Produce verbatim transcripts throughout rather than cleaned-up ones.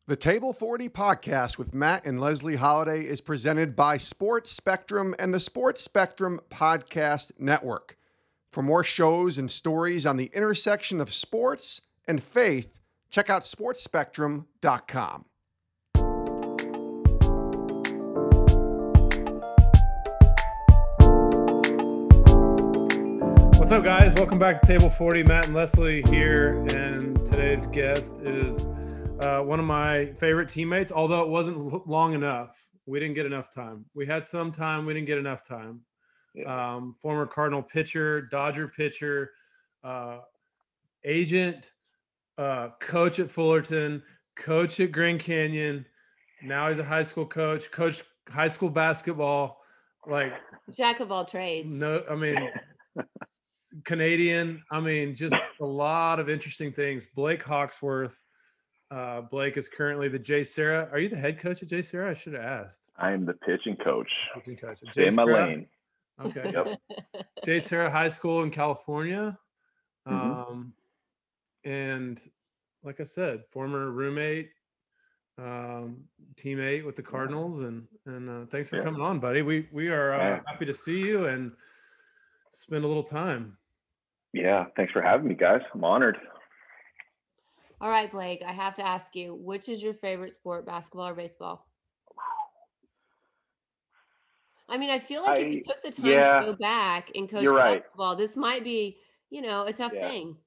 The Table forty podcast with Matt and Leslie Holiday is presented by Sports Spectrum and the Sports Spectrum Podcast Network. For more shows and stories on the intersection of sports and faith, check out sports spectrum dot com. What's up, guys? Welcome back to Table forty. Matt and Leslie here, and today's guest is uh, one of my favorite teammates, although it wasn't long enough. We didn't get enough time. We had some time. We didn't get enough time. Yeah. Um, former Cardinal pitcher, Dodger pitcher, uh, agent, uh, coach at Fullerton, coach at Grand Canyon. Now he's a high school coach, coach high school basketball. Like jack of all trades. No, I mean, Canadian. I mean, just a lot of interesting things. Blake Hawksworth. Uh, Blake is currently the J. Sarah. Are you the head coach at J. Sarah? I should have asked. I am the pitching coach. Pitching coach. Stay in my lane. Okay. Yep. J. Sarah High School in California. Um, mm-hmm. And like I said, former roommate, um, teammate with the Cardinals, and and uh, thanks for yeah. coming on, buddy. We we are uh, yeah. happy to see you and spend a little time. Yeah, thanks for having me, guys. I'm honored. All right, Blake, I have to ask you, which is your favorite sport, basketball or baseball? I mean, I feel like I, if you took the time yeah, to go back and coach right. basketball, this might be, you know, a tough yeah. thing.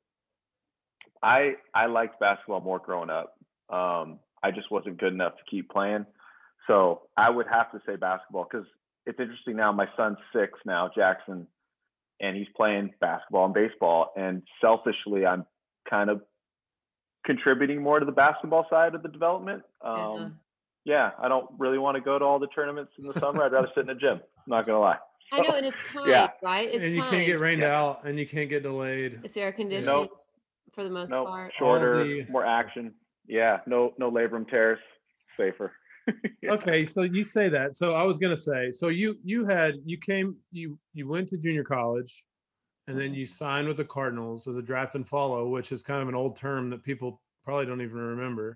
I I liked basketball more growing up. Um, I just wasn't good enough to keep playing. So I would have to say basketball, because it's interesting now. My son's six now, Jackson, and he's playing basketball and baseball. And selfishly, I'm kind of contributing more to the basketball side of the development. Um, uh-huh. Yeah, I don't really want to go to all the tournaments in the summer. I'd rather sit in the gym. I'm not going to lie. I know, and it's time, yeah. right? It's and you time. can't get rained yeah. out, and you can't get delayed. It's air conditioned nope. for the most nope. part. Shorter, the... more action. Yeah, no no labrum tears. Safer. yeah. Okay, so you say that. So I was going to say, so you you had, you came, you you went to junior college, and then you signed with the Cardinals as a draft and follow, which is kind of an old term that people probably don't even remember.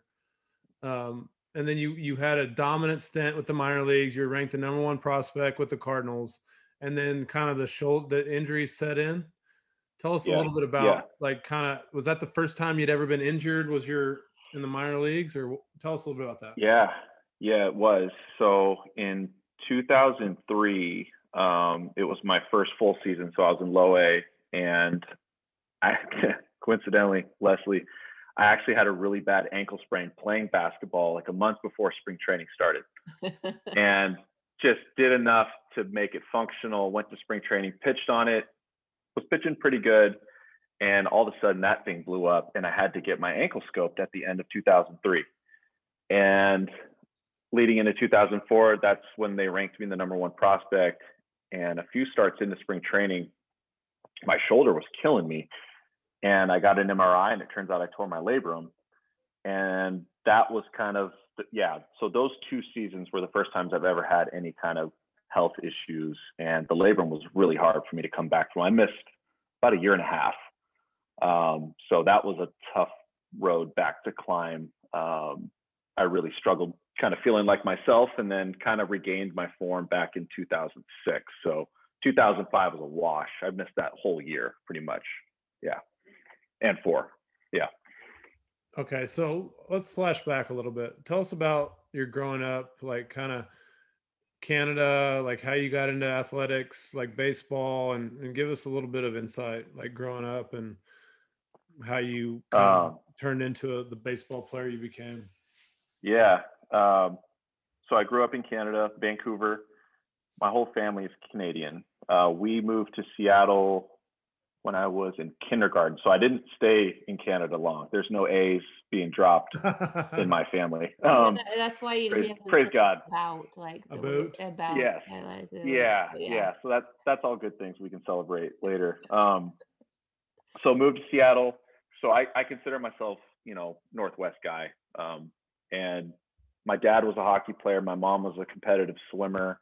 Um, and then you you had a dominant stint with the minor leagues. You were ranked the number one prospect with the Cardinals, and then kind of the shoulder, the injuries set in. Tell us yeah. a little bit about yeah. like kind of, was that the first time you'd ever been injured? Was your in the minor leagues, or tell us a little bit about that? Yeah, yeah, it was. So in two thousand three, um, it was my first full season. So I was in low A, and I coincidentally, Leslie, I actually had a really bad ankle sprain playing basketball like a month before spring training started, and just did enough to make it functional. Went to spring training, pitched on it, was pitching pretty good. And all of a sudden that thing blew up, and I had to get my ankle scoped at the end of two thousand three. And leading into two thousand four, that's when they ranked me the number one prospect. And a few starts into spring training, my shoulder was killing me. And I got an M R I, and it turns out I tore my labrum. And that was kind of, yeah. So those two seasons were the first times I've ever had any kind of health issues. And the labrum was really hard for me to come back from. I missed about a year and a half. Um, so that was a tough road back to climb. Um, I really struggled kind of feeling like myself, and then kind of regained my form back in two thousand six. So two thousand five was a wash. I missed that whole year pretty much. Yeah. And four. Yeah. Okay. So let's flash back a little bit. Tell us about your growing up, like kind of Canada, like how you got into athletics, like baseball, and, and give us a little bit of insight, like growing up and how you kind of um, turned into a, the baseball player you became. Yeah. Um, so I grew up in Canada, Vancouver. My whole family is Canadian. Uh, we moved to Seattle when I was in kindergarten. So I didn't stay in Canada long. There's no A's being dropped in my family. Um, that's why you praise, praise God. About like about, about yes. like, yeah, yeah, yeah. So that's that's all good things we can celebrate later. Um, so moved to Seattle. So I, I consider myself, you know, Northwest guy. Um, and my dad was a hockey player. My mom was a competitive swimmer.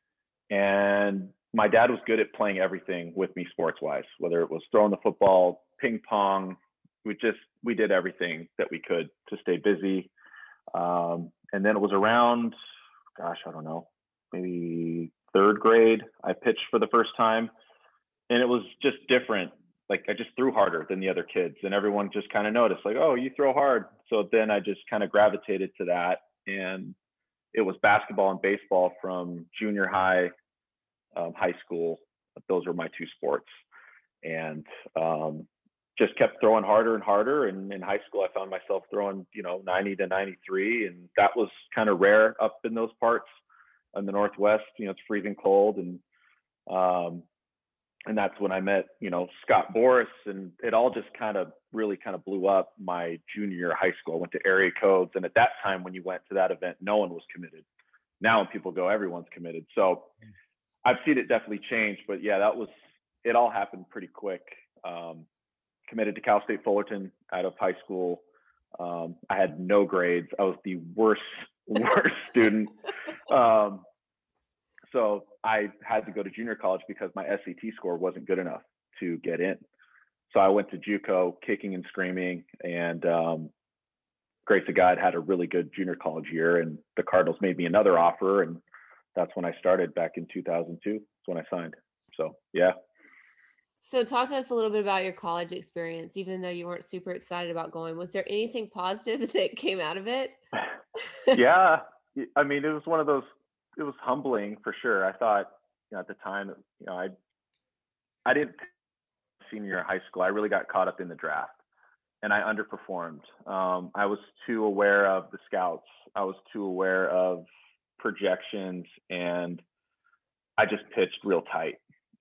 And my dad was good at playing everything with me sports wise, whether it was throwing the football, ping pong. We just, we did everything that we could to stay busy. Um, and then it was around, gosh, I don't know, maybe third grade, I pitched for the first time, and it was just different. Like I just threw harder than the other kids, and everyone just kind of noticed, like, oh, you throw hard. So then I just kind of gravitated to that, and it was basketball and baseball from junior high, um, high school. Those were my two sports, and um, just kept throwing harder and harder. And in high school, I found myself throwing, you know, ninety to ninety-three, and that was kind of rare up in those parts in the Northwest. You know, it's freezing cold, and um, and that's when I met, you know, Scott Boris, and it all just kind of really kind of blew up my junior year of high school. I went to area codes, and at that time when you went to that event, no one was committed. Now when people go, everyone's committed. So I've seen it definitely change, but yeah, that was, it all happened pretty quick. Um, committed to Cal State Fullerton out of high school. Um, I had no grades. I was the worst, worst student. Um, so I had to go to junior college because my S A T score wasn't good enough to get in. So I went to JUCO kicking and screaming, and um, grace of God, had a really good junior college year, and the Cardinals made me another offer, and that's when I started back in two thousand two. That's when I signed. So yeah. So talk to us a little bit about your college experience, even though you weren't super excited about going. Was there anything positive that came out of it? Yeah. I mean, it was one of those, it was humbling for sure. I thought, you know, at the time, you know, I, I didn't senior year of high school. I really got caught up in the draft, and I underperformed. Um, I was too aware of the scouts. I was too aware of projections, and I just pitched real tight,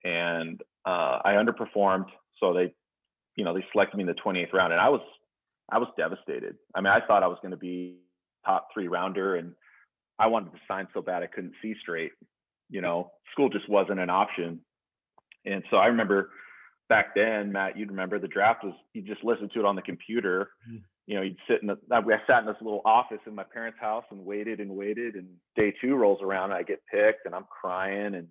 and uh, I underperformed. So they, you know, they selected me in the twenty-eighth round, and I was, I was devastated. I mean, I thought I was going to be top three rounder, and I wanted to sign so bad I couldn't see straight. You know, school just wasn't an option. And so I remember back then, Matt, you'd remember the draft was, you just listened to it on the computer. Mm-hmm. You know, you'd sit in the, I sat in this little office in my parents' house and waited and waited, and day two rolls around and I get picked and I'm crying. And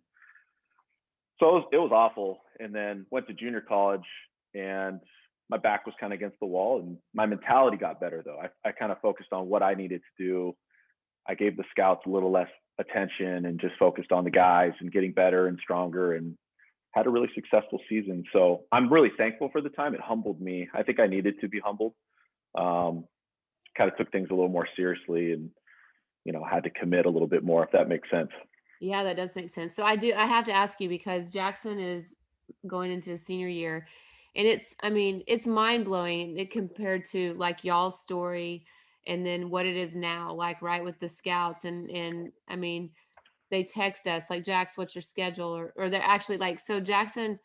so it was, it was awful. And then went to junior college, and my back was kind of against the wall, and my mentality got better though. I, I kind of focused on what I needed to do. I gave the scouts a little less attention and just focused on the guys and getting better and stronger, and had a really successful season. So I'm really thankful for the time. It humbled me. I think I needed to be humbled. Um, kind of took things a little more seriously, and, you know, had to commit a little bit more, if that makes sense. Yeah, that does make sense. So I do, I have to ask you, because Jackson is going into his senior year, and it's, I mean, it's mind blowing it compared to like y'all's story and then what it is now, like, right, with the scouts. And, and I mean, they text us like, Jax, what's your schedule? Or, or they're actually like, so Jackson,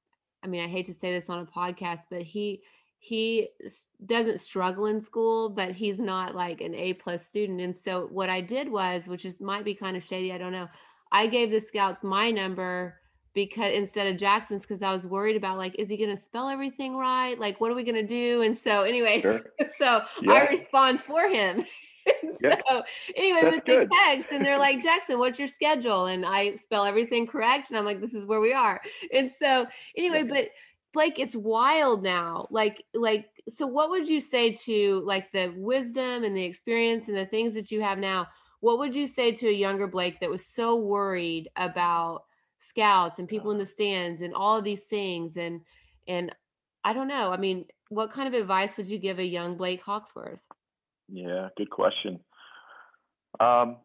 I mean, I hate to say this on a podcast, but he, he doesn't struggle in school, but he's not like an A plus student. And so what I did was, which is might be kind of shady, I don't know, I gave the scouts my number because instead of Jackson's, because I was worried about, like, is he going to spell everything right? Like, what are we going to do? And so anyway, sure. so yeah. I respond for him. so yeah. anyway, That's but good. they text and they're like, Jackson, what's your schedule? And I spell everything correct. And I'm like, this is where we are. And so anyway, yeah. but Blake, it's wild now. Like, like, so what would you say to like the wisdom and the experience and the things that you have now? What would you say to a younger Blake that was so worried about scouts and people in the stands and all of these things? And, and I don't know. I mean, what kind of advice would you give a young Blake Hawksworth? Yeah, good question. Um,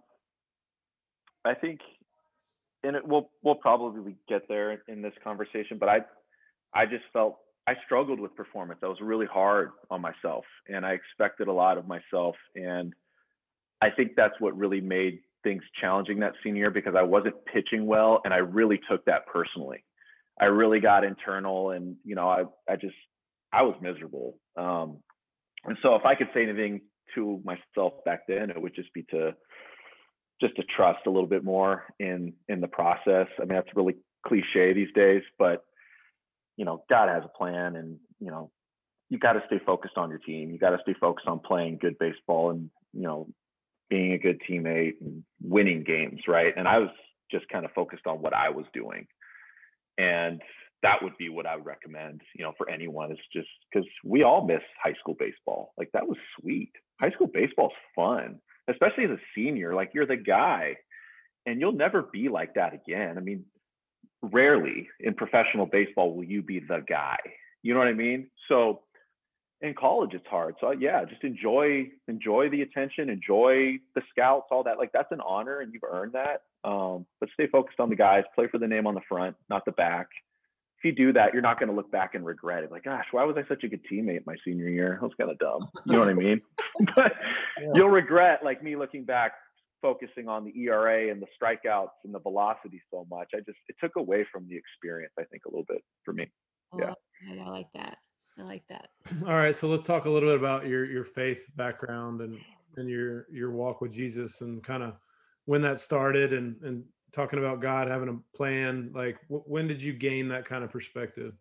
I think, and it, we'll we'll probably get there in this conversation, but I I just felt I struggled with performance. I was really hard on myself, and I expected a lot of myself, and I think that's what really made things challenging that senior year, because I wasn't pitching well, and I really took that personally. I really got internal, and you know, I I just I was miserable. Um, and so if I could say anything to myself back then, it would just be to just to trust a little bit more in in the process. I mean, that's really cliche these days, but you know, God has a plan, and you know, you got to stay focused on your team. You got to stay focused on playing good baseball, and you know, being a good teammate and winning games, right? And I was just kind of focused on what I was doing, and that would be what I would recommend, you know, for anyone. Is just because we all miss high school baseball. Like that was sweet. High school baseball's fun, especially as a senior. Like you're the guy, and you'll never be like that again. I mean, rarely in professional baseball will you be the guy. You know what I mean? So in college it's hard. So yeah, just enjoy enjoy the attention, enjoy the scouts, all that. Like that's an honor and you've earned that. Um, but stay focused on the guys, play for the name on the front, not the back. If you do that, you're not going to look back and regret it. Like, gosh, why was I such a good teammate my senior year? I was kind of dumb. You know what I mean? But yeah. You'll regret, like me looking back, focusing on the E R A and the strikeouts and the velocity so much. I just, it took away from the experience, I think, a little bit for me. Yeah. Oh, I like that. I like that. All right. So let's talk a little bit about your, your faith background and, and your, your walk with Jesus and kind of when that started and, and talking about God having a plan. Like w- when did you gain that kind of perspective?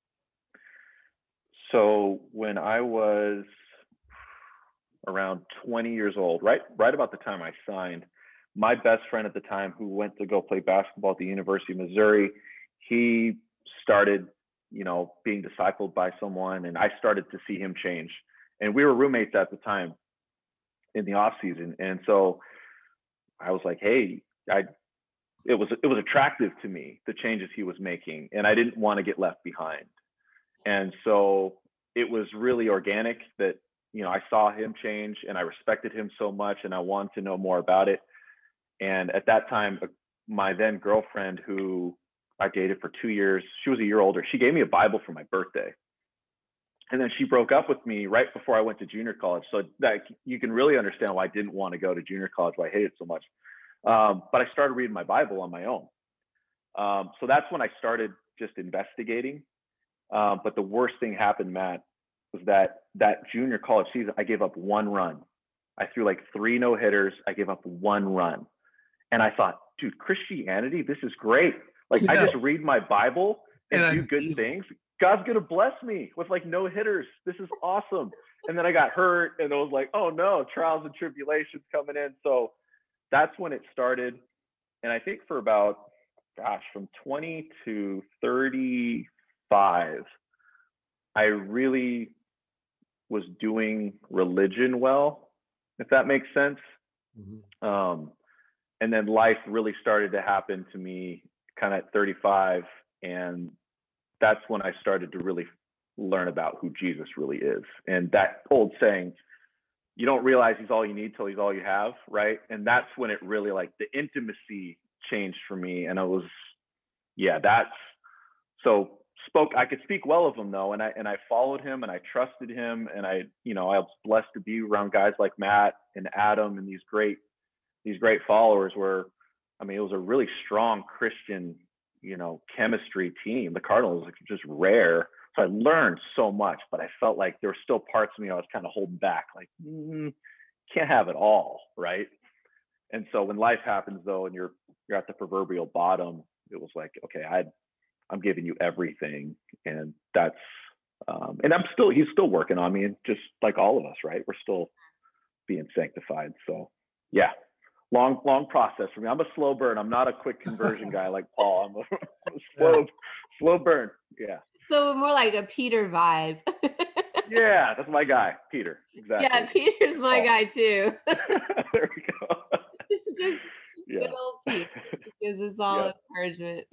So when I was around twenty years old, right, right about the time I signed, my best friend at the time who went to go play basketball at the University of Missouri, he started, you know, being discipled by someone, and I started to see him change. And we were roommates at the time in the off season. And so I was like, hey, I, it was, it was attractive to me, the changes he was making, and I didn't want to get left behind. And so it was really organic that, you know, I saw him change and I respected him so much and I wanted to know more about it. And at that time, my then girlfriend, who I dated for two years, she was a year older. She gave me a Bible for my birthday. And then she broke up with me right before I went to junior college. So that you can really understand why I didn't want to go to junior college, why I hated it so much. Um, but I started reading my Bible on my own. Um, so that's when I started just investigating. Um, but the worst thing happened, Matt, was that that junior college season, I gave up one run. I threw like three no hitters. I gave up one run. And I thought, dude, Christianity, this is great. Like yeah. I just read my Bible and, and do I, good things. God's going to bless me with like no hitters. This is awesome. And then I got hurt and it was like, oh no, trials and tribulations coming in. So that's when it started. And I think for about, gosh, from twenty to thirty-five, I really was doing religion well, if that makes sense. Mm-hmm. Um, and then life really started to happen to me kind of at thirty-five. And that's when I started to really learn about who Jesus really is. And that old saying, you don't realize he's all you need till he's all you have, right? And that's when it really, like, the intimacy changed for me. And I was, yeah, that's, so spoke, I could speak well of him though. And I, and I followed him and I trusted him. And I, you know, I was blessed to be around guys like Matt and Adam and these great, these great followers where, I mean, it was a really strong Christian, you know, chemistry team. The Cardinals was just rare. So I learned so much, but I felt like there were still parts of me I was kind of holding back, like, mm, can't have it all, right? And so when life happens though, and you're you're at the proverbial bottom, it was like, okay, I, I'm giving you everything, and that's, um, and I'm still, he's still working on me, and just like all of us, right? We're still being sanctified. So yeah, long long process for me. I'm a slow burn. I'm not a quick conversion guy like Paul. I'm a, a slow yeah. slow burn. Yeah. So more like a Peter vibe. Yeah, that's my guy, Peter. Exactly. Yeah, Peter's my oh. guy too. There we go. Just yeah. good old Peter. He gives us all yep. encouragement.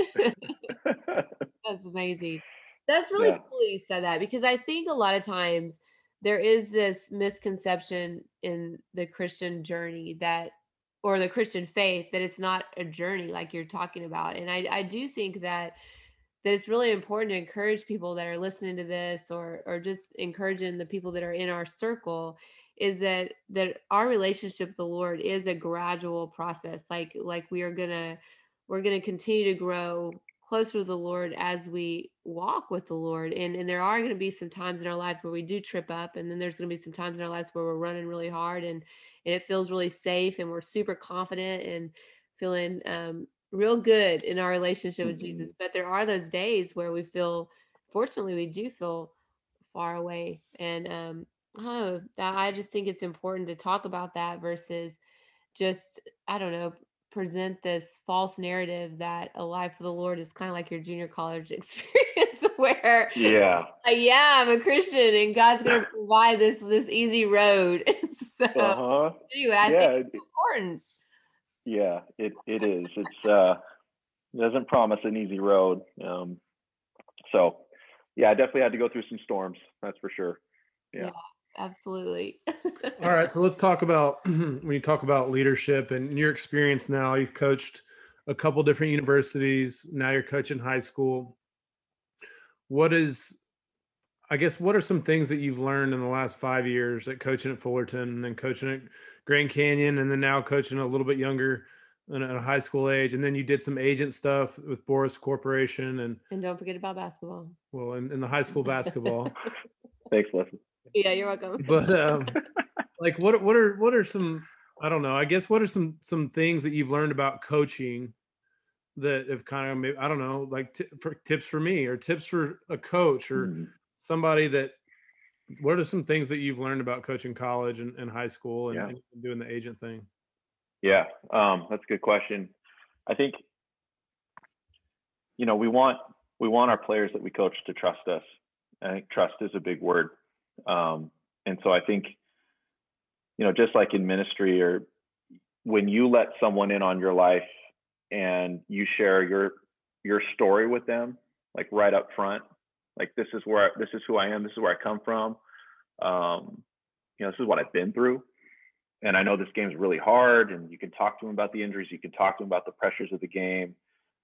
That's amazing. That's really yeah. cool you said that, because I think a lot of times there is this misconception in the Christian journey that, or the Christian faith, that it's not a journey like you're talking about. And I, I do think that that it's really important to encourage people that are listening to this, or or just encouraging the people that are in our circle, is that that our relationship with the Lord is a gradual process. Like like we are gonna we're gonna continue to grow closer to the Lord as we walk with the Lord. And and there are going to be some times in our lives where we do trip up, and then there's going to be some times in our lives where we're running really hard and and it feels really safe and we're super confident and feeling um real good in our relationship with Jesus. But there are those days where we feel, fortunately, we do feel far away. And um, I don't know, that I just think it's important to talk about that versus just, I don't know, present this false narrative that a life with the Lord is kind of like your junior college experience where Yeah. uh, yeah, I'm a Christian and God's gonna provide this this easy road. So Uh-huh. anyway, I Yeah. think It, it's important. yeah, it, it is. It's, uh, it doesn't promise an easy road. Um, so yeah, I definitely had to go through some storms. That's for sure. Yeah. Yeah, absolutely. All right, so let's talk about when you talk about leadership and your experience now. You've coached a couple different universities. Now you're coaching high school. What is, I guess, what are some things that you've learned in the last five years at coaching at Fullerton and then coaching at Grand Canyon and then now coaching a little bit younger in a high school age? And then you did some agent stuff with Boris Corporation and, And don't forget about basketball. well, in, in the high school basketball. Thanks, Leslie. Yeah, you're welcome. But um, like, what what are what are some, I don't know, I guess, what are some some things that you've learned about coaching that have kind of maybe, I don't know, like t- for tips for me or tips for a coach or Mm. somebody that, what are some things that you've learned about coaching college and, and high school and, Yeah. and doing the agent thing? Yeah. Um, that's a good question. I think, you know, we want, we want our players that we coach to trust us. I think trust is a big word. Um, and so I think, you know, just like in ministry or when you let someone in on your life and you share your, your story with them, like right up front, like this is where, this is who I am. This is where I come from. Um, you know, this is what I've been through. And I know this game's really hard, and you can talk to them about the injuries. You can talk to them about the pressures of the game.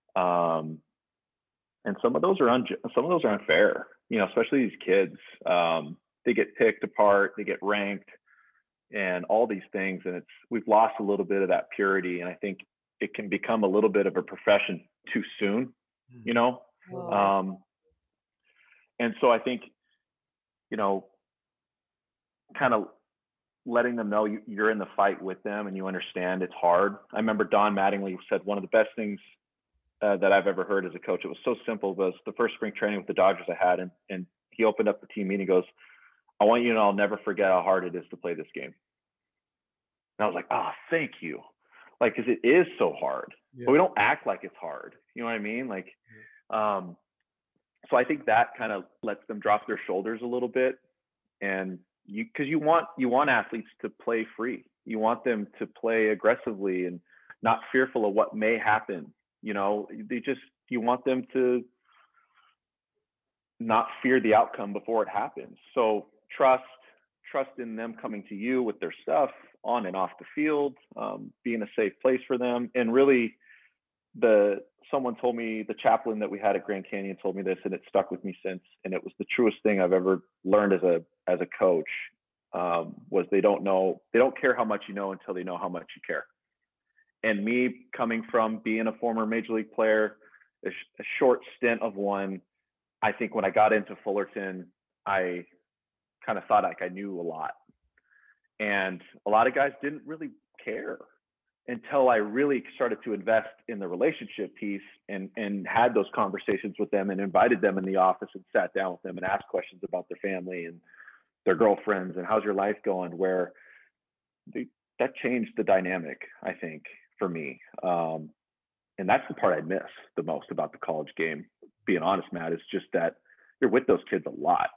Um, and some of those are un- some of those are unfair, you know, especially these kids. Um, they get picked apart, they get ranked, and all these things. And it's, we've lost a little bit of that purity. And I think it can become a little bit of a profession too soon, you know? Oh, Um, and so I think, you know, kind of letting them know you, you're in the fight with them and you understand it's hard. I remember Don Mattingly said one of the best things uh, that I've ever heard as a coach. It was so simple. It was the first spring training with the Dodgers I had, and, and he opened up the team meeting. He goes, "I want you to know I'll never forget how hard it is to play this game." And I was like, "Oh, thank you." Like, because it is so hard, Yeah. but we don't act like it's hard. You know what I mean? Like, um, so I think that kind of lets them drop their shoulders a little bit, and you, because you want you want athletes to play free. You want them to play aggressively and not fearful of what may happen. You know, they just, you want them to not fear the outcome before it happens. So trust, trust in them coming to you with their stuff on and off the field, um, being a safe place for them. And really, the someone told me, the chaplain that we had at Grand Canyon told me this, and it stuck with me since. And it was the truest thing I've ever learned as a as a coach. Um, was they don't know, they don't care how much you know until they know how much you care. And me coming from being a former major league player, a, sh- a short stint of one, I think when I got into Fullerton, I kind of thought like I knew a lot. And a lot of guys didn't really care until I really started to invest in the relationship piece and, and had those conversations with them and invited them in the office and sat down with them and asked questions about their family and their girlfriends and how's your life going, where they, that changed the dynamic, I think, for me. Um, and that's the part I miss the most about the college game, being honest, Matt, is just that you're with those kids a lot.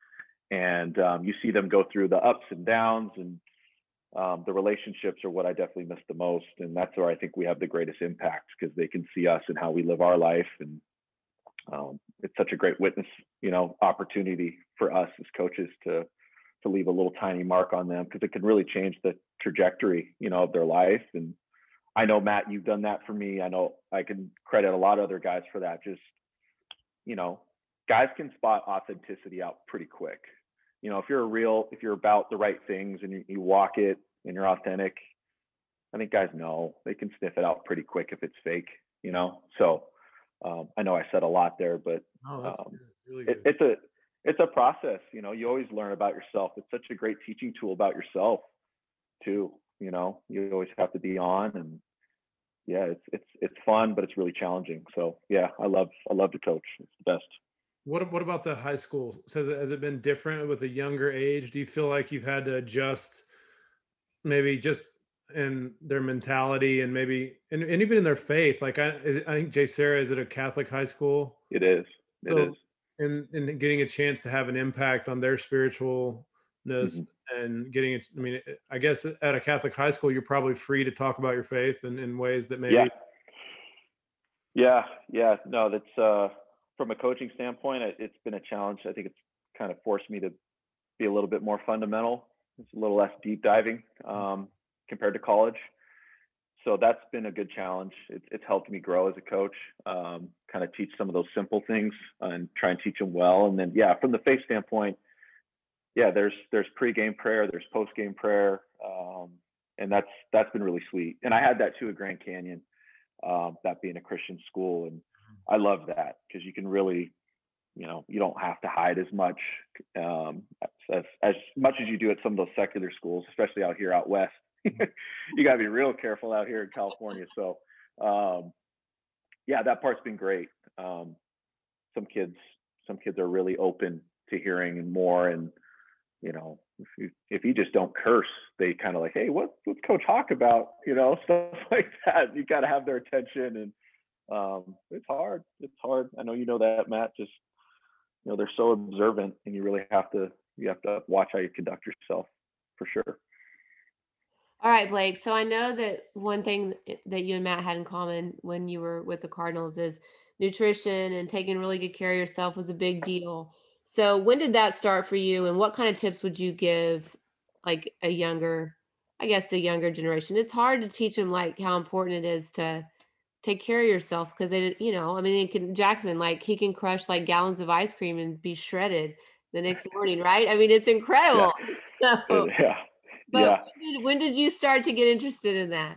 And um, you see them go through the ups and downs, and um, the relationships are what I definitely miss the most. And that's where I think we have the greatest impact, because they can see us and how we live our life. And um, it's such a great witness, you know, opportunity for us as coaches to to leave a little tiny mark on them, because it can really change the trajectory, you know, of their life. And I know, Matt, you've done that for me. I know I can credit a lot of other guys for that. Just, you know, guys can spot authenticity out pretty quick. You know, if you're a real, if you're about the right things and you, you walk it and you're authentic, I think guys know, they can sniff it out pretty quick if it's fake, you know? So um, I know I said a lot there, but Oh, that's um, good. Really it, good. it's a, it's a process. You know, you always learn about yourself. It's such a great teaching tool about yourself too. You know, you always have to be on, and yeah, it's, it's, it's fun, but it's really challenging. So yeah, I love, I love to coach. It's the best. What what about the high school? So has it, has it been different with a younger age? Do you feel like you've had to adjust, maybe just in their mentality and maybe and, and even in their faith. Like I, I think Jay Sarah is at a Catholic high school, It is. It is. so in in getting a chance to have an impact on their spiritualness Mhm. and getting it. I mean, I guess at a Catholic high school, you're probably free to talk about your faith in, in ways that Yeah. maybe. Yeah. Yeah. No, that's uh, from a coaching standpoint, it, it's been a challenge. I think it's kind of forced me to be a little bit more fundamental. It's a little less deep diving um, compared to college. So that's been a good challenge. It's, it's helped me grow as a coach, um, kind of teach some of those simple things and try and teach them well. And then, yeah, from the faith standpoint, yeah, there's there's pre-game prayer, there's post-game prayer, um, and that's that's been really sweet. And I had that too at Grand Canyon, um, that being a Christian school, and I love that because you can really, you know, you don't have to hide as much um, as as much as you do at some of those secular schools, especially out here out west. You got to be real careful out here in California. So, um, yeah, that part's been great. Um, some kids, some kids are really open to hearing more, and you know, if you if you just don't curse, they kind of like, hey, what what's Coach Hawk about? You know, stuff like that. You got to have their attention, and um, it's hard. It's hard. I know you know that, Matt. Just you know, they're so observant, and you really have to you have to watch how you conduct yourself for sure. All right, Blake. So I know that one thing that you and Matt had in common when you were with the Cardinals is nutrition and taking really good care of yourself was a big deal. So when did that start for you, and what kind of tips would you give like a younger, I guess the younger generation? It's hard to teach them like how important it is to take care of yourself because they, you know, I mean, it can Jackson like he can crush like gallons of ice cream and be shredded the next morning, right? I mean, it's Yeah, incredible. So it, yeah, but yeah. when did when did you start to get interested in that?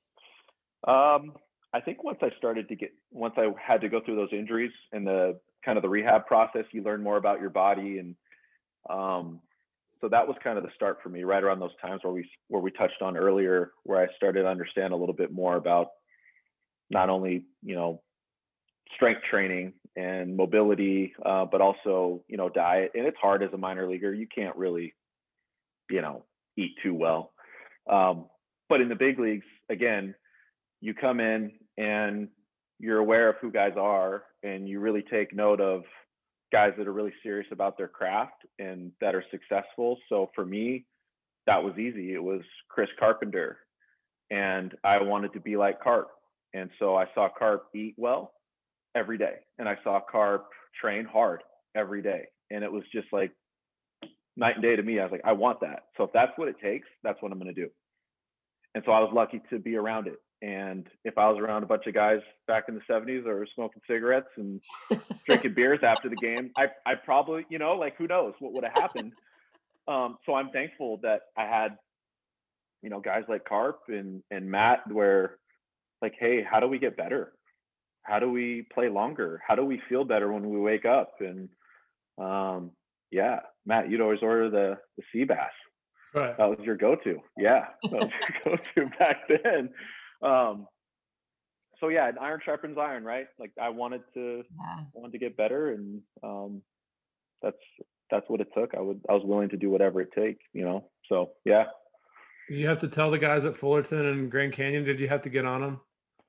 Um, I think once I started to get, once I had to go through those injuries and the kind of the rehab process, you learn more about your body, and um, so that was kind of the start for me. Right around those times where we where we touched on earlier, where I started to understand a little bit more about not only you know strength training and mobility, uh, but also you know diet. And it's hard as a minor leaguer; you can't really you know eat too well. Um, but in the big leagues, again, you come in and you're aware of who guys are, and you really take note of guys that are really serious about their craft and that are successful. So for me, that was easy. It was Chris Carpenter, and I wanted to be like Carp. And so I saw Carp eat well every day, and I saw Carp train hard every day. And it was just like night and day to me. I was like, I want that. So if that's what it takes, that's what I'm going to do. And so I was lucky to be around it. And if I was around a bunch of guys back in the seventies that were smoking cigarettes and drinking beers after the game, I I probably, you know, like who knows what would have happened. Um, so I'm thankful that I had, you know, guys like Carp and and Matt, where like, hey, how do we get better? How do we play longer? How do we feel better when we wake up? And um, yeah, Matt, you'd always order the the sea bass. Right. That was your go-to. Yeah, that was your go-to back then. Um, so yeah, iron sharpens iron, right? Like I wanted to Yeah. wanted to get better, and um, that's that's what it took. I would I was willing to do whatever it takes, you know. So yeah, Did you have to tell the guys at Fullerton and Grand Canyon? Did you have to get on them?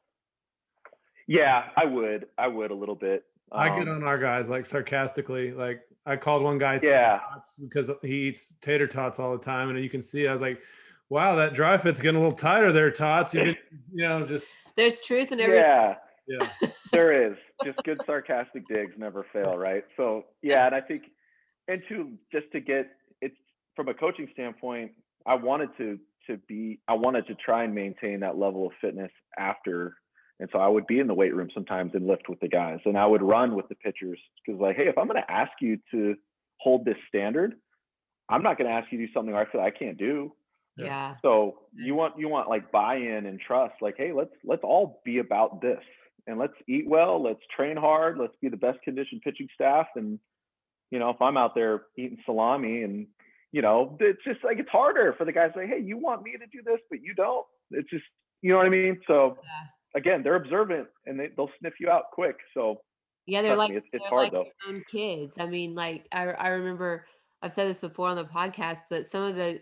yeah, I would I would a little bit. I get Um, on our guys like sarcastically. Like I called one guy yeah, tots because he eats tater tots all the time, and you can see I was like, "Wow, that dry fit's getting a little tighter there, tots." You did, you know, just There's truth in every yeah. yeah, There is just good sarcastic digs never fail, right? So yeah, and I think, and to just to get it's from a coaching standpoint, I wanted to to be, I wanted to try and maintain that level of fitness after, and so I would be in the weight room sometimes and lift with the guys, and I would run with the pitchers because like, hey, if I'm going to ask you to hold this standard, I'm not going to ask you to do something I feel I can't do. Yeah. So you want you want like buy-in and trust, like, hey, let's let's all be about this, and let's eat well, let's train hard, let's be the best conditioned pitching staff. And you know, if I'm out there eating salami, and you know, it's just like it's harder for the guys to say, hey, you want me to do this, but you don't. It's just, you know what I mean? So Yeah. again, they're observant, and they, they'll sniff you out quick. So Yeah, they're trust like me, it's it's they're hard like though. your own kids. I mean, like I I remember I've said this before on the podcast, but some of the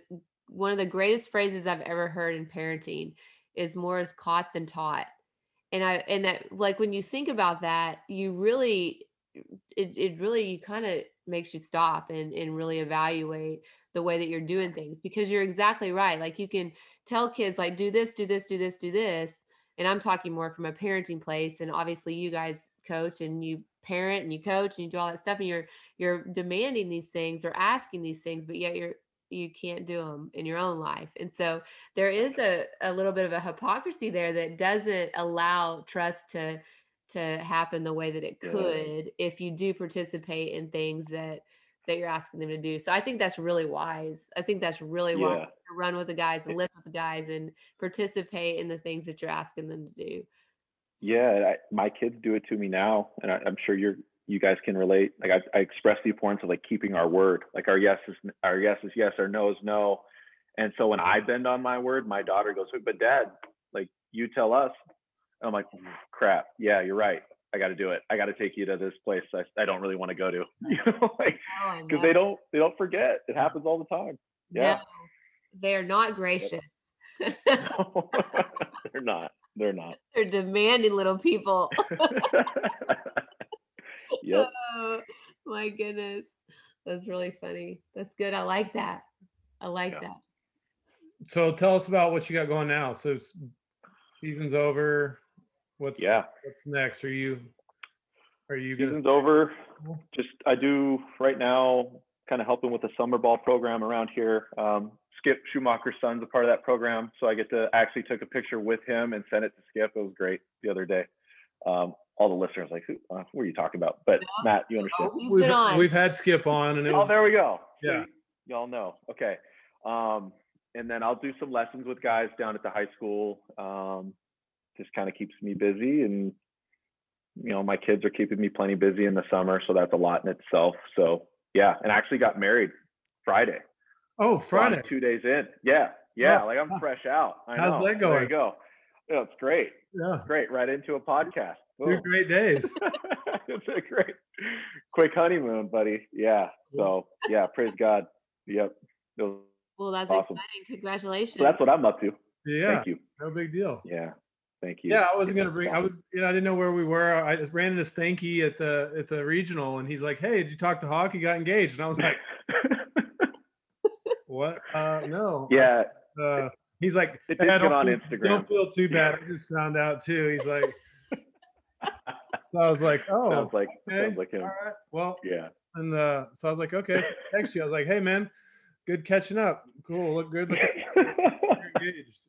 one of the greatest phrases I've ever heard in parenting is more is caught than taught. And I and that like when you think about that, you really it it really kind of makes you stop and and really evaluate the way that you're doing things, because you're exactly right. Like you can tell kids like do this, do this, do this, do this. And I'm talking more from a parenting place, and obviously you guys coach and you parent and you coach and you do all that stuff, and you're you're demanding these things or asking these things, but yet you're you can't do them in your own life. And so there is a, a little bit of a hypocrisy there that doesn't allow trust to to happen the way that it Yeah. could if you do participate in things that that you're asking them to do. So I think that's really wise. I think that's really wise Yeah. to run with the guys and live with the guys and participate in the things that you're asking them to do. Yeah, I, my kids do it to me now, and I, I'm sure you're you guys can relate. Like I, I express the importance of like keeping our word. Like our yes is our yes is yes, our no is no. And so when I bend on my word, my daughter goes, "But Dad, like you tell us." And I'm like, "Crap, yeah, you're right. I got to do it. I got to take you to this place I, I don't really want to go to." You know, like Oh, I because know. they don't they don't forget. It happens all the time. Yeah. No, they're not gracious. No, they're not. They're not. They're demanding little people. Yep. Oh my goodness. That's really funny. That's good. I like that. I like Yeah. that. So tell us about what you got going now. So s- season's over. What's Yeah. what's next? Are you are you gonna Season's over. Just I do right now, kind of helping with the summer ball program around here. Um, Skip Schumacher's son's a part of that program, so I get to actually took a picture with him and sent it to Skip. It was great the other day. Um, all the listeners like, who, uh, who are you talking about? But No. Matt, you understand? Oh, he's we've, been on. we've had Skip on and it Oh, was there we go. Yeah. See, y'all know. Okay. Um, and then I'll do some lessons with guys down at the high school. Um, just kind of keeps me busy, and you know, my kids are keeping me plenty busy in the summer, so that's a lot in itself. So yeah, and I actually got married Friday. oh So I'm Friday. two days in. Yeah, yeah, Oh, like I'm wow. fresh out. I How's know. that There going? you go. Yeah, it's great. Yeah. Great. Right into a podcast. Two Boom. great days. It's a great quick honeymoon, buddy. Yeah. So yeah, praise God. Yep. It was Well, that's awesome. exciting. Congratulations. So that's what I'm up to. Yeah. Thank you. No big deal. Yeah. Thank you. Yeah, I wasn't Yeah, gonna bring. it's I was, you know, I didn't know where we were. I just ran into Stanky at the at the regional, and he's like, "Hey, did you talk to Hawk? He got engaged." And I was like, awesome. "What? Uh, no." Yeah. Uh, he's like, It "Hey, did I get don't on feel, Instagram. don't feel too bad. I just found out too." He's like, so I was like, "Oh, Sounds like okay, sounds like him. all right, well." Yeah. And uh, so I was like, "Okay." So I text you. I was like, "Hey, man, good catching up. Cool, look good. Look, you're engaged."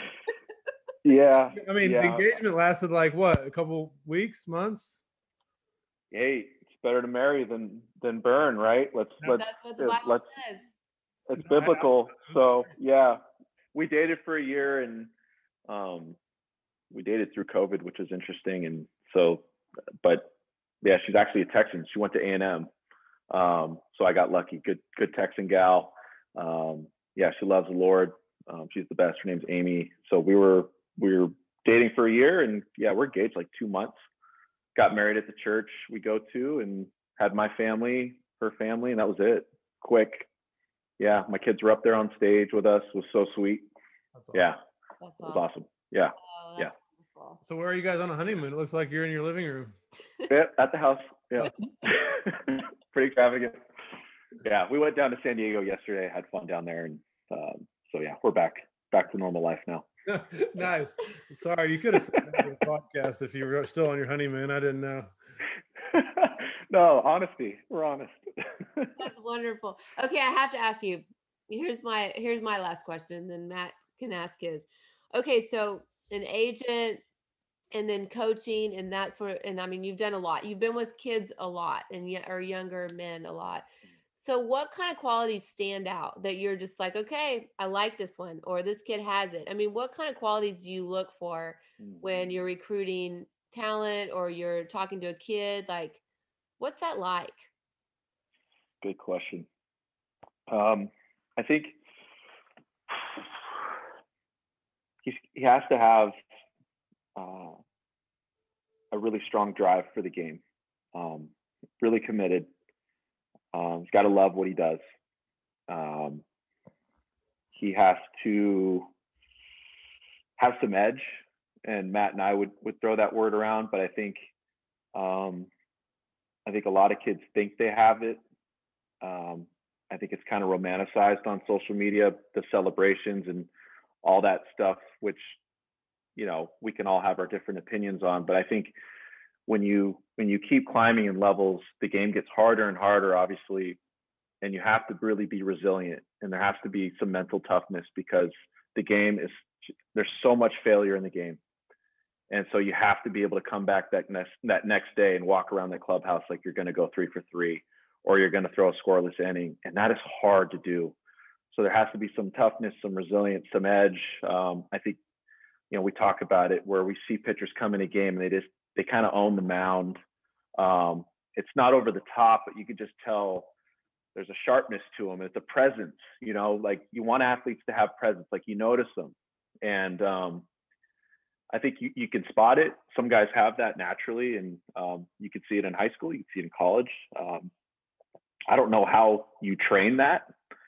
Yeah. I mean, yeah. the engagement lasted like what, a couple weeks, months? Hey, it's better to marry than than burn, right? Let's let's That's what the uh, Bible let's says. it's No, I- I- biblical. I was So sorry. yeah, we dated for a year, and um, we dated through COVID, which was interesting. And so, but yeah, she's actually a Texan. She went to A and M, um, so I got lucky. Good good Texan gal. Um, yeah, she loves the Lord. Um, she's the best. Her name's Amy. So we were we were dating for a year, and yeah, we're engaged like two months. Got married at the church we go to, and had my family, her family, and that was it. Quick. Yeah, my kids were up there on stage with us. It was so sweet. That's awesome. Yeah, That's it was awesome. awesome. Yeah, Oh, Yeah. that's wonderful. So where are you guys on a honeymoon? It looks like you're in your living room. yeah at the house. Yeah, pretty extravagant. Yeah, we went down to San Diego yesterday. Had fun down there, and um, so yeah, we're back back to normal life now. Nice. Sorry, you could have said that in the podcast if you were still on your honeymoon. I didn't know. No, honesty. We're honest. That's wonderful. Okay, I have to ask you. Here's my here's my last question, then Matt can ask his. Okay, so an agent and then coaching and that sort of, and I mean you've done a lot. You've been with kids a lot and yet or younger men a lot. So what kind of qualities stand out that you're just like, okay, I like this one or this kid has it? I mean, what kind of qualities do you look for when you're recruiting talent or you're talking to a kid? Like, what's that like? Good question. Um, I think he's, he has to have uh, a really strong drive for the game, um, really committed. Um, he's got to love what he does. Um, he has to have some edge, and Matt and I would would throw that word around, but I think um, I think a lot of kids think they have it. Um, I think it's kind of romanticized on social media, the celebrations and all that stuff, which, you know, we can all have our different opinions on. But I think when you when you keep climbing in levels, the game gets harder and harder, obviously, and you have to really be resilient, and there has to be some mental toughness, because the game is, there's so much failure in the game. And so you have to be able to come back that next that next day and walk around the clubhouse like you're going to go three for three, or you're going to throw a scoreless inning, and that is hard to do. So there has to be some toughness, some resilience, some edge. Um, I think, you know, we talk about it where we see pitchers come in a game and they just they kind of own the mound. Um, it's not over the top, but you could just tell there's a sharpness to them. It's a presence, you know, like you want athletes to have presence, like you notice them. And um, I think you, you can spot it. Some guys have that naturally, and um, you can see it in high school, you can see it in college. Um, I don't know how you train that.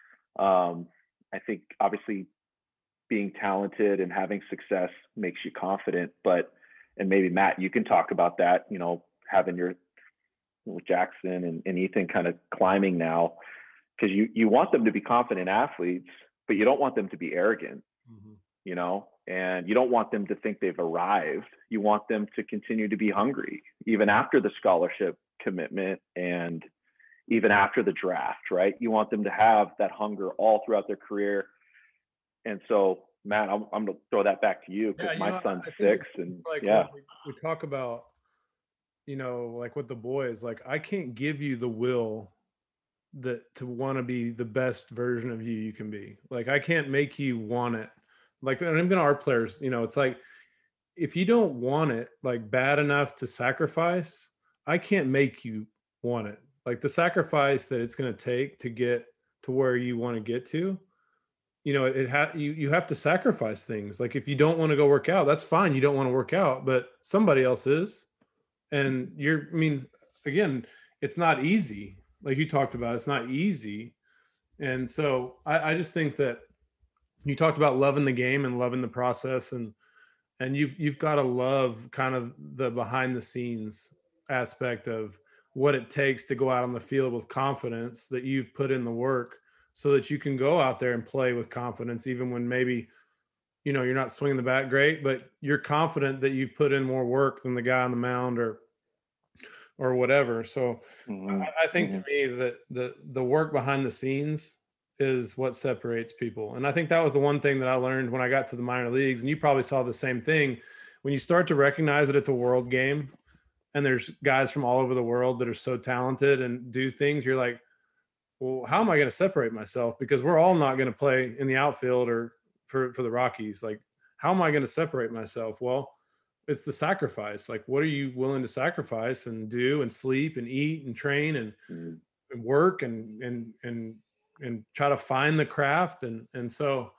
Um, I think obviously being talented and having success makes you confident, but, and maybe Matt, you can talk about that, you know, having your, with Jackson and, and Ethan kind of climbing now, because you, you want them to be confident athletes, but you don't want them to be arrogant, mm-hmm. you know, and you don't want them to think they've arrived. You want them to continue to be hungry, even after the scholarship commitment and even after the draft, right? You want them to have that hunger all throughout their career. And so, Matt, I'm, I'm going to throw that back to you, because yeah, my know, son's six. And like yeah, we, we talk about, you know, like with the boys, like I can't give you the will that to want to be the best version of you you can be. Like I can't make you want it. Like, and even our players, you know, it's like, if you don't want it like bad enough to sacrifice, I can't make you want it. Like the sacrifice that it's going to take to get to where you want to get to, you know, it ha- you, you have to sacrifice things. Like if you don't want to go work out, that's fine. You don't want to work out, but somebody else is. And you're, I mean, again, it's not easy. Like you talked about, it's not easy. And so I, I just think that you talked about loving the game and loving the process, and, and you've, you've got to love kind of the behind the scenes aspect of what it takes to go out on the field with confidence that you've put in the work, so that you can go out there and play with confidence, even when maybe, you know, you're not swinging the bat great, but you're confident that you've put in more work than the guy on the mound or, or whatever. So mm-hmm. I, I think mm-hmm. to me that the, the work behind the scenes is what separates people. And I think that was the one thing that I learned when I got to the minor leagues. And you probably saw the same thing when you start to recognize that it's a world game and there's guys from all over the world that are so talented and do things. You're like, well, how am I going to separate myself? Because we're all not going to play in the outfield or for, for the Rockies. Like, how am I going to separate myself? Well, it's the sacrifice. Like, what are you willing to sacrifice and do and sleep and eat and train and, mm-hmm. and work and, and, and, and try to find the craft. And, and so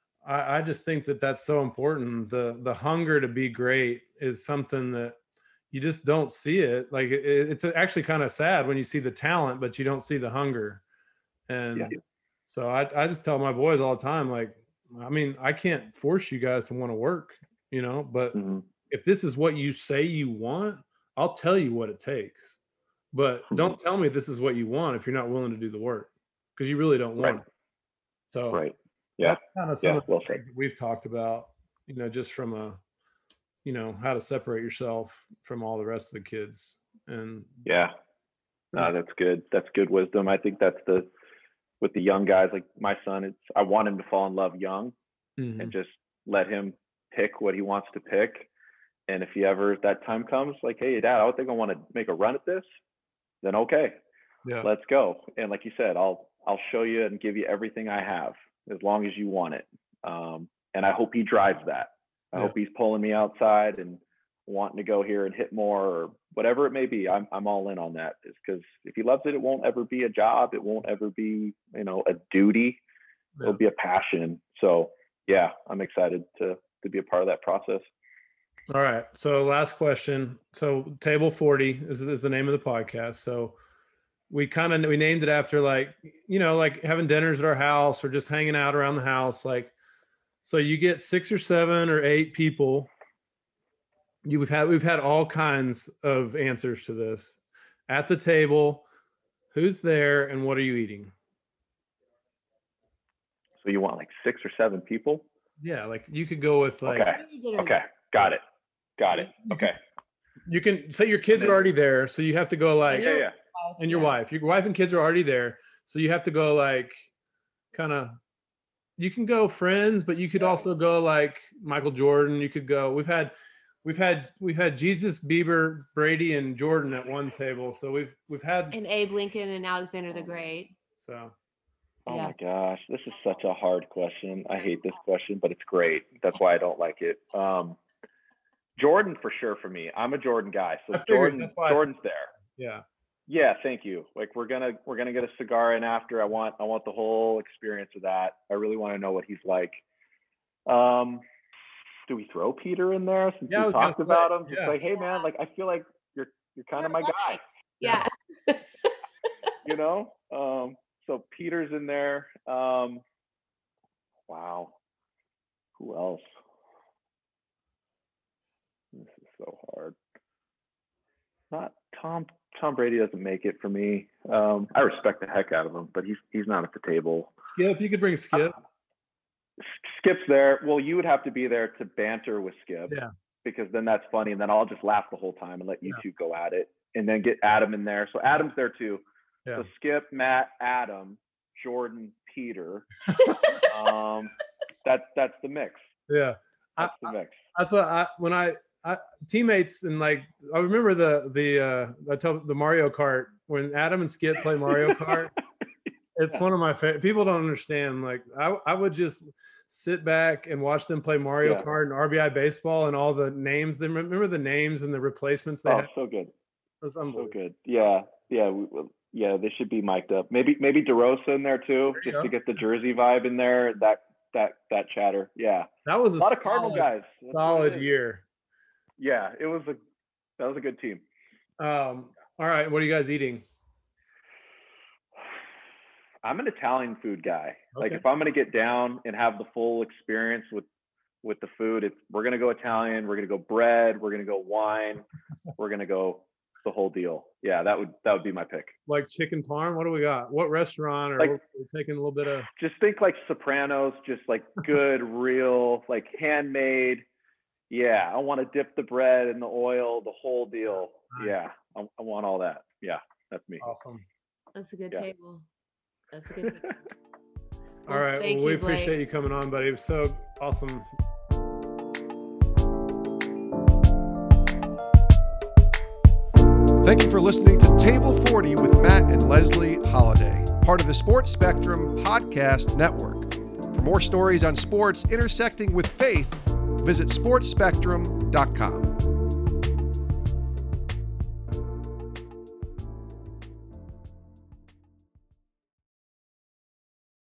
I, I just think that that's so important. The, the hunger to be great is something that you just don't see it. Like it, it's actually kind of sad when you see the talent, but you don't see the hunger. And yeah. so I, I just tell my boys all the time, like, I mean, I can't force you guys to want to work, you know, but mm-hmm. if this is what you say you want, I'll tell you what it takes, but mm-hmm. don't tell me this is what you want if you're not willing to do the work, because you really don't want right. it. So right. yeah, that's kind of some yeah. of the well things that we've talked about, you know, just from a, you know, how to separate yourself from all the rest of the kids. And yeah, no, that's good. That's good wisdom. I think that's the, with the young guys, like my son, it's, I want him to fall in love young mm-hmm. and just let him pick what he wants to pick. And if he ever, that time comes, like, hey, Dad, I think I want to make a run at this, then okay, yeah. let's go. And like you said, I'll, I'll show you and give you everything I have as long as you want it. Um, and I hope he drives that. I yeah. hope he's pulling me outside and wanting to go here and hit more or whatever it may be. I'm I'm all in on that, is because if he loves it, it won't ever be a job. It won't ever be, you know, a duty. Yeah. It'll be a passion. So yeah, I'm excited to to be a part of that process. All right. So last question. So Table forty is, is the name of the podcast. So we kind of we named it after like, you know, like having dinners at our house or just hanging out around the house. Like, so you get six or seven or eight people. You we've had we've had all kinds of answers to this at the table. Who's there and what are you eating? So you want like six or seven people? Yeah, like you could go with like. Okay. Okay. Got it. Got it. Okay. You can say your kids are already there, so you have to go like. Yeah, yeah. And your wife, your wife and kids are already there, so you have to go like, kind of. You can go friends, but you could also go like Michael Jordan. You could go. We've had, we've had, we've had Jesus, Bieber, Brady, and Jordan at one table. So we've we've had. And Abe Lincoln and Alexander the Great. So. Oh Yeah. my gosh, this is such a hard question. I hate this question, but it's great. That's why I don't like it. Um, Jordan for sure for me. I'm a Jordan guy, so I figured, Jordan, that's why Jordan's there. Yeah. Yeah, thank you. Like we're gonna we're gonna get a cigar in after. I want I want the whole experience of that. I really want to know what he's like. Um, do we throw Peter in there since Yeah, I we was gonna talked say, about him? Just yeah. like, hey man, like I feel like you're you're kind of my guy. Yeah. You know. Um, so Peter's in there. Um, wow. Who else? This is so hard. Not Tom. Tom Brady doesn't make it for me. Um, I respect the heck out of him, but he's he's not at the table. Skip, you could bring Skip. Skip's there. Well, you would have to be there to banter with Skip. Yeah. Because then that's funny, and then I'll just laugh the whole time and let you Yeah. two go at it, and then get Adam in there. So Adam's there too. Yeah. So Skip, Matt, Adam, Jordan, Peter. um, that's that's the mix. Yeah. That's the mix. That's what I when I, I teammates and like I remember the the uh I told the Mario Kart when Adam and Skip play Mario Kart. It's Yeah. one of my favorite. People don't understand. Like I I would just sit back and watch them play Mario Yeah. Kart and R B I baseball and all the names. They remember the names and the replacements they Oh, had. It so good. was So unbelievable. good. Yeah. Yeah. We, we- yeah. They should be mic'd up. Maybe, maybe DeRosa in there too, There you just go. to get the Jersey vibe in there. That, that, that chatter. Yeah. That was a, A lot of Cardinal solid, guys. That's what it solid is. year. Yeah. It was a, that was a good team. Um, all right, what are you guys eating? I'm an Italian food guy. Like Okay. if I'm going to get down and have the full experience with, with the food, it's, we're going to go Italian. We're going to go bread. We're going to go wine. We're going to go the whole deal. Yeah. That would, that would be my pick. Like chicken parm? What do we got? What restaurant? Or Like- we're taking a little bit of Just think like Sopranos, just like good, real, like handmade. Yeah. I want to dip the bread in the oil, the whole deal. Nice. Yeah. I, I want all that. Yeah. That's me. awesome. That's a good Yeah. table. That's a good table. All Well, right. thank Well, we you, Blake. appreciate you coming on, buddy. It was so awesome. Thank you for listening to Table forty with Matt and Leslie Holiday, part of the Sports Spectrum Podcast Network. For more stories on sports intersecting with faith, visit sports spectrum dot com.